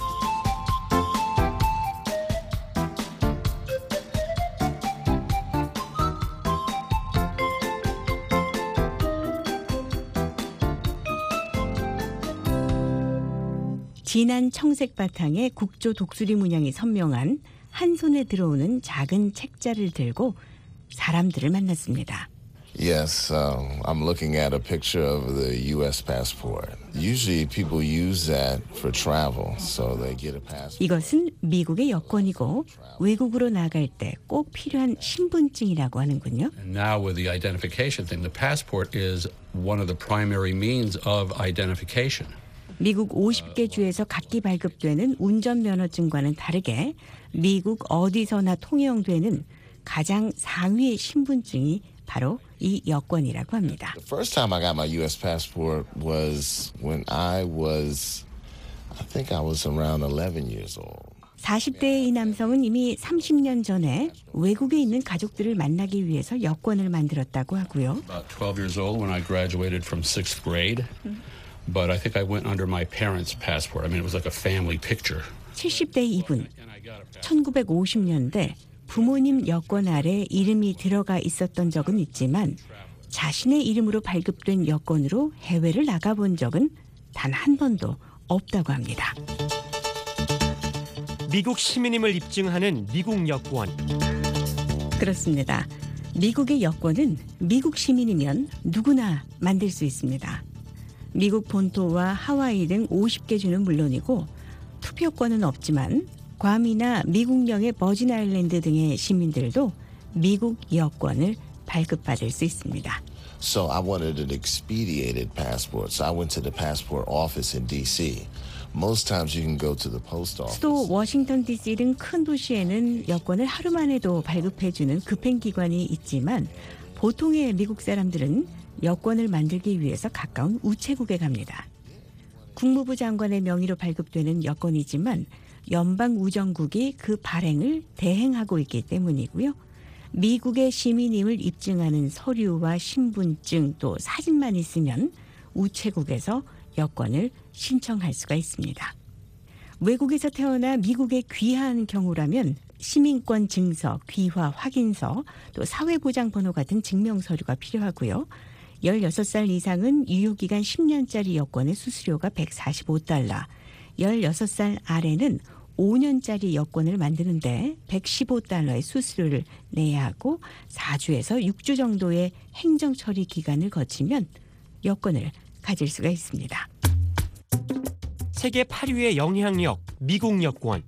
진한 청색 바탕에 국조 독수리 문양이 선명한 한 손에 들어오는 작은 책자를 들고 사람들을 만났습니다. Yes, um, I'm looking at a picture of the U S passport. Usually people use that for travel, so they get a passport. 이것은 미국의 여권이고 외국으로 나갈 때 꼭 필요한 신분증이라고 하는군요. And now with the identification thing, the passport is one of the primary means of identification. 미국 오십 개 주에서 각기 발급되는 운전면허증과는 다르게 미국 어디서나 통용되는 가장 상위의 신분증이 바로 이 여권이라고 합니다. The first time I got my U S passport was when I was, I think I was around eleven years old. 사십 대의 이 남성은 이미 삼십 년 전에 외국에 있는 가족들을 만나기 위해서 여권을 만들었다고 하고요. About twelve years old when I graduated from sixth grade. But I think I went under my parents' passport. I mean, it was like a family picture. 칠십 대의 이분, 천구백오십 년대 부모님 여권 아래 이름이 들어가 있었던 적은 있지만 자신의 이름으로 발급된 여권으로 해외를 나가본 적은 단 한 번도 없다고 합니다. 미국 시민임을 입증하는 미국 여권. 그렇습니다. 미국의 여권은 미국 시민이면 누구나 만들 수 있습니다. 미국 본토와 하와이 등 오십 개 주는 물론이고 투표권은 없지만 괌이나 미국령의 버진 아일랜드 등의 시민들도 미국 여권을 발급받을 수 있습니다. So I wanted an expedited passport. So I went to the passport office in D C. Most times you can go to the post office. 수도 워싱턴 디씨 등 큰 도시에는 여권을 하루 만에도 발급해주는 급행기관이 있지만 보통의 미국 사람들은 여권을 만들기 위해서 가까운 우체국에 갑니다. 국무부 장관의 명의로 발급되는 여권이지만 연방우정국이 그 발행을 대행하고 있기 때문이고요. 미국의 시민임을 입증하는 서류와 신분증 또 사진만 있으면 우체국에서 여권을 신청할 수가 있습니다. 외국에서 태어나 미국에 귀화한 경우라면 시민권 증서, 귀화 확인서, 또 사회보장번호 같은 증명서류가 필요하고요. 열여섯 살 이상은 유효기간 십 년짜리 여권의 수수료가 백사십오 달러, 열여섯 살 아래는 오 년짜리 여권을 만드는데 백십오 달러의 수수료를 내야 하고 사 주에서 육 주 정도의 행정처리 기간을 거치면 여권을 가질 수가 있습니다. 세계 팔 위의 영향력, 미국 여권.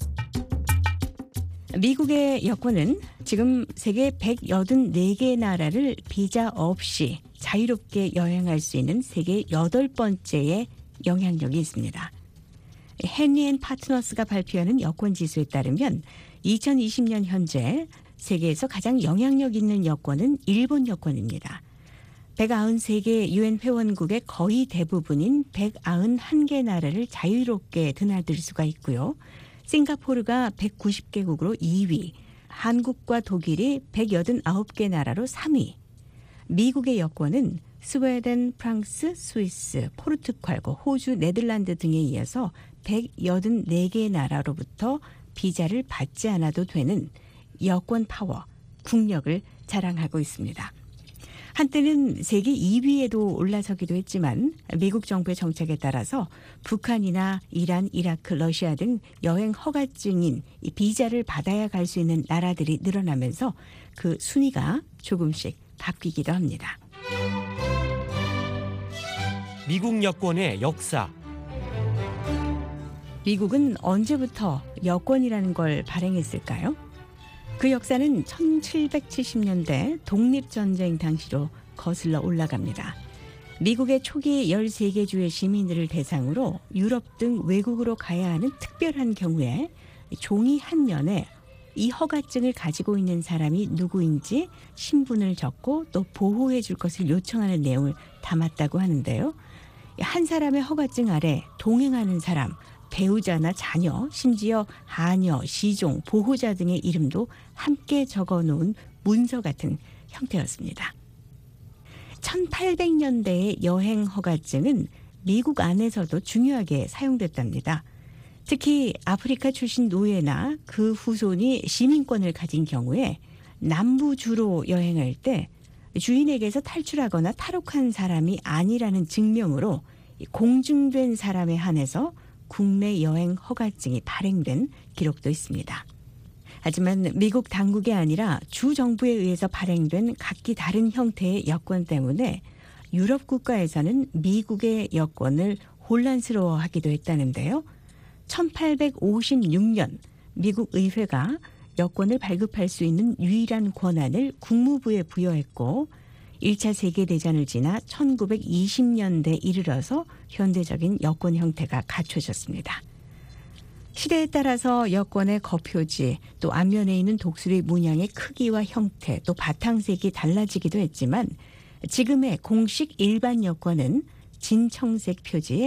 미국의 여권은 지금 세계 백팔십사 개 나라를 비자 없이 자유롭게 여행할 수 있는 세계 여덟 번째의 영향력이 있습니다. 헨리 앤 파트너스가 발표하는 여권 지수에 따르면 이천이십 년 현재 세계에서 가장 영향력 있는 여권은 일본 여권입니다. 백구십삼 개 유엔 회원국의 거의 대부분인 백구십일 개 나라를 자유롭게 드나들 수가 있고요. 싱가포르가 백구십 개국으로 이 위, 한국과 독일이 백팔십구 개 나라로 삼 위. 미국의 여권은 스웨덴, 프랑스, 스위스, 포르투갈, 호주, 네덜란드 등에 이어서 백팔십사 개 나라로부터 비자를 받지 않아도 되는 여권 파워, 국력을 자랑하고 있습니다. 한때는 세계 이 위에도 올라서기도 했지만 미국 정부의 정책에 따라서 북한이나 이란, 이라크, 러시아 등 여행 허가증인 비자를 받아야 갈 수 있는 나라들이 늘어나면서 그 순위가 조금씩 바뀌기도 합니다. 미국 여권의 역사. 미국은 언제부터 여권이라는 걸 발행했을까요? 그 역사는 천칠백칠십 년대 독립전쟁 당시로 거슬러 올라갑니다. 미국의 초기 열세 개 주의 시민들을 대상으로 유럽 등 외국으로 가야 하는 특별한 경우에 종이 한 면에 이 허가증을 가지고 있는 사람이 누구인지 신분을 적고 또 보호해 줄 것을 요청하는 내용을 담았다고 하는데요. 한 사람의 허가증 아래 동행하는 사람, 배우자나 자녀, 심지어 하녀, 시종, 보호자 등의 이름도 함께 적어놓은 문서 같은 형태였습니다. 천팔백 년대의 여행 허가증은 미국 안에서도 중요하게 사용됐답니다. 특히 아프리카 출신 노예나 그 후손이 시민권을 가진 경우에 남부주로 여행할 때 주인에게서 탈출하거나 탈옥한 사람이 아니라는 증명으로 공증된 사람에 한해서 국내 여행 허가증이 발행된 기록도 있습니다. 하지만 미국 당국이 아니라 주 정부에 의해서 발행된 각기 다른 형태의 여권 때문에 유럽 국가에서는 미국의 여권을 혼란스러워하기도 했다는데요. 천팔백오십육 년 미국 의회가 여권을 발급할 수 있는 유일한 권한을 국무부에 부여했고 일 차 세계대전을 지나 천구백이십 년대에 이르러서 현대적인 여권 형태가 갖춰졌습니다. 시대에 따라서 여권의 거표지, 또 앞면에 있는 독수리 문양의 크기와 형태, 또 바탕색이 달라지기도 했지만 지금의 공식 일반 여권은 진청색 표지에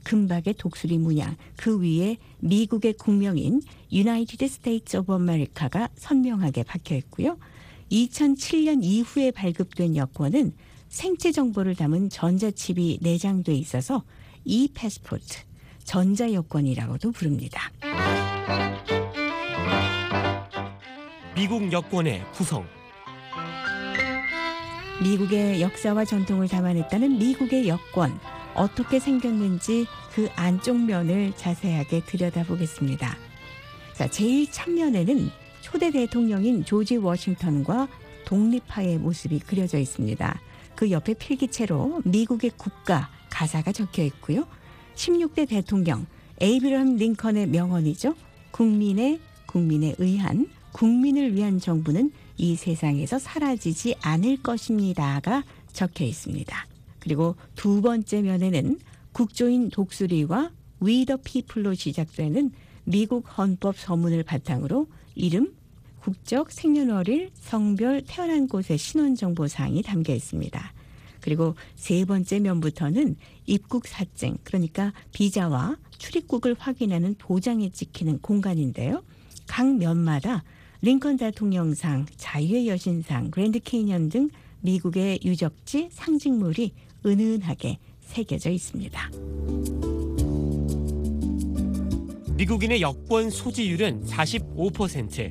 금박의 독수리 문양, 그 위에 미국의 국명인 United States of America가 선명하게 박혀 있고요. 이천칠 년 이후에 발급된 여권은 생체 정보를 담은 전자칩이 내장돼 있어서 이 패스포트, 전자여권이라고도 부릅니다. 미국 여권의 구성. 미국의 역사와 전통을 담아냈다는 미국의 여권. 어떻게 생겼는지 그 안쪽 면을 자세하게 들여다보겠습니다. 자, 제일 참면에는 초대 대통령인 조지 워싱턴과 독립파의 모습이 그려져 있습니다. 그 옆에 필기체로 미국의 국가 가사가 적혀 있고요. 십육 대 대통령 에이브러함 링컨의 명언이죠. 국민의 국민에 의한 국민을 위한 정부는 이 세상에서 사라지지 않을 것입니다가 적혀 있습니다. 그리고 두 번째 면에는 국조인 독수리와 We the People로 시작되는 미국 헌법 서문을 바탕으로 이름, 국적, 생년월일, 성별, 태어난 곳의 신원정보 사항이 담겨 있습니다. 그리고 세 번째 면부터는 입국 사증, 그러니까 비자와 출입국을 확인하는 도장이 찍히는 공간인데요. 각 면마다 링컨 대통령상, 자유의 여신상, 그랜드 캐니언 등 미국의 유적지, 상징물이 은은하게 새겨져 있습니다. 미국인의 여권 소지율은 사십오 퍼센트.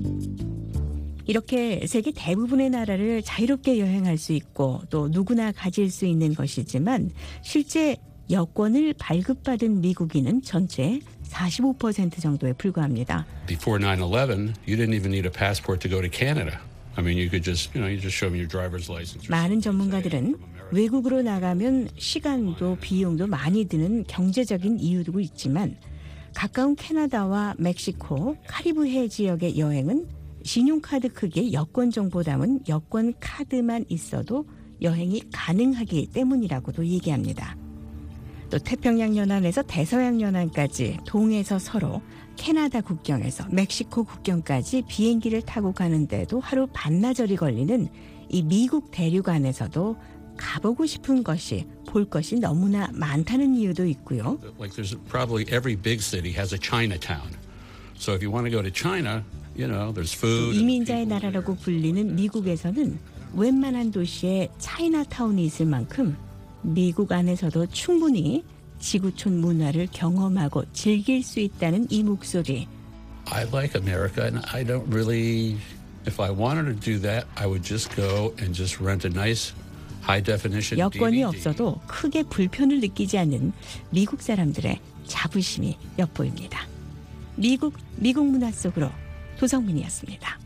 이렇게 세계 대부분의 나라를 자유롭게 여행할 수 있고 또 누구나 가질 수 있는 것이지만 실제 여권을 발급받은 미국인은 전체의 사십오 퍼센트 정도에 불과합니다. Before nine eleven, you didn't even need a passport to go to Canada. I mean, you could just, you know, you just show me your driver's license. 많은 전문가들은 외국으로 나가면 시간도 비용도 많이 드는 경제적인 이유도 있지만 가까운 캐나다와 멕시코, 카리브해 지역의 여행은 신용카드 크기의 여권 정보 담은 여권 카드만 있어도 여행이 가능하기 때문이라고도 얘기합니다. 또 태평양 연안에서 대서양 연안까지 동에서 서로, 캐나다 국경에서 멕시코 국경까지 비행기를 타고 가는데도 하루 반나절이 걸리는 이 미국 대륙 안에서도 가보고 싶은 것이, 볼 것이 너무나 많다는 이유도 있고요. Like there's probably every big city has a Chinatown. So if you want to go to China, you know, there's food. 이민자의 나라라고 불리는 미국에서는 웬만한 도시에 차이나타운이 있을 만큼 미국 안에서도 충분히 지구촌 문화를 경험하고 즐길 수 있다는 이 목소리. I like America and I don't really, if I wanted to do that, I would just go and just rent a nice high definition 여권이 디비디. 없어도 크게 불편을 느끼지 않는 미국 사람들의 자부심이 엿보입니다. 미국, 미국 문화 속으로 도성민이었습니다.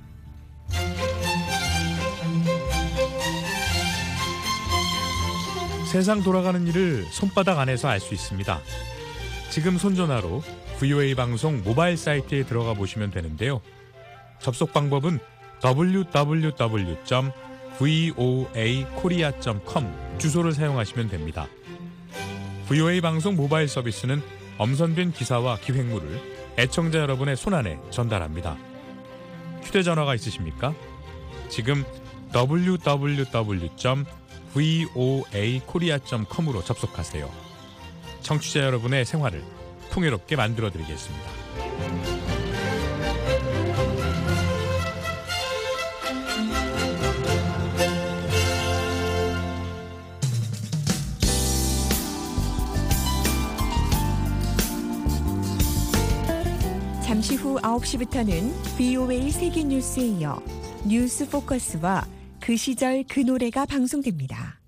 세상 돌아가는 일을 손바닥 안에서 알 수 있습니다. 지금 손전화로 브이오에이 방송 모바일 사이트에 들어가 보시면 되는데요. 접속 방법은 더블유 더블유 더블유 점 브이오에이 코리아 점 컴 주소를 사용하시면 됩니다. 브이오에이 방송 모바일 서비스는 엄선된 기사와 기획물을 애청자 여러분의 손안에 전달합니다. 휴대전화가 있으십니까? 지금 더블유 더블유 더블유 점 브이오에이 코리아 점 컴으로 접속하세요. 청취자 여러분의 생활을 풍요롭게 만들어드리겠습니다. 잠시 후 아홉 시부터는 브이오에이 세계뉴스에 이어 뉴스 포커스와 그 시절 그 노래가 방송됩니다.